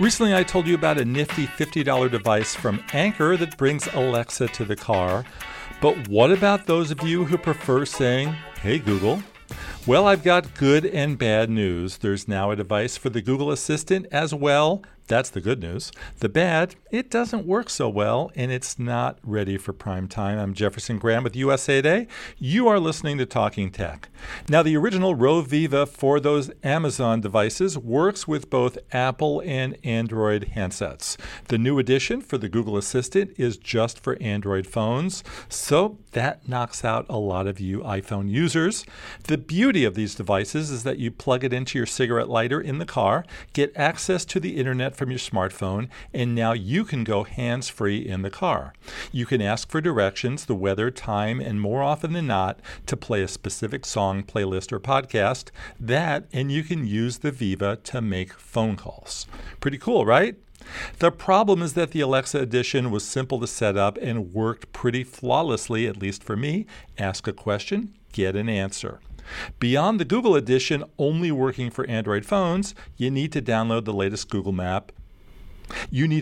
Recently, I told you about a nifty $50 device from Anker that brings Alexa to the car. But what about those of you who prefer saying, "Hey Google"? Well, I've got good and bad news. There's now a device for the Google Assistant as well. That's the good news. The bad, it doesn't work so well, and it's not ready for prime time. I'm Jefferson Graham with USA Today. You are listening to Talking Tech. Now, the original Roviva for those Amazon devices works with both Apple and Android handsets. The new edition for the Google Assistant is just for Android phones, so that knocks out a lot of you iPhone users. The beauty of these devices is that you plug it into your cigarette lighter in the car, get access to the internet from your smartphone, and now you can go hands-free in the car. You can ask for directions, the weather, time, and more often than not, to play a specific song, playlist, or podcast. That, and you can use the Viva to make phone calls. Pretty cool, right? The problem is that the Alexa edition was simple to set up and worked pretty flawlessly, at least for me. Ask a question, get an answer. Beyond the Google edition only working for Android phones, you need to download the latest Google app. And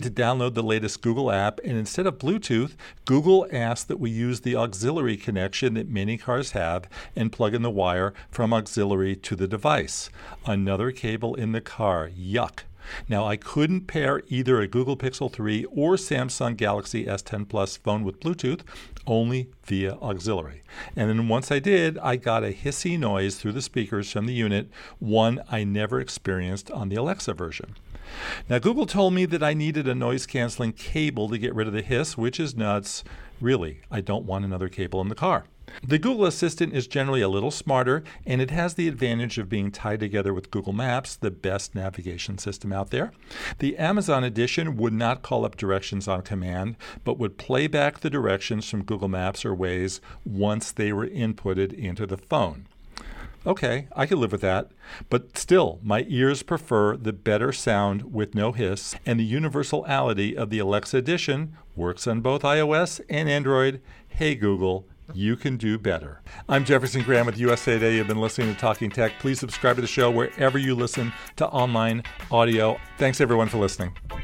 instead of Bluetooth, Google asks that we use the auxiliary connection that many cars have and plug in the wire from auxiliary to the device. Another cable in the car. Yuck. Now, I couldn't pair either a Google Pixel 3 or Samsung Galaxy S10 Plus phone with Bluetooth, only via auxiliary. And then once I did, I got a hissy noise through the speakers from the unit, one I never experienced on the Alexa version. Now, Google told me that I needed a noise-canceling cable to get rid of the hiss, which is nuts. Really, I don't want another cable in the car. The Google Assistant is generally a little smarter, and it has the advantage of being tied together with Google Maps, the best navigation system out there. The Amazon edition would not call up directions on command, but would play back the directions from Google Maps or Waze once they were inputted into the phone. Okay, I can live with that. But still, my ears prefer the better sound with no hiss, and the universality of the Alexa edition works on both iOS and Android. Hey Google, you can do better. I'm Jefferson Graham with USA Today. You've been listening to Talking Tech. Please subscribe to the show wherever you listen to online audio. Thanks everyone for listening.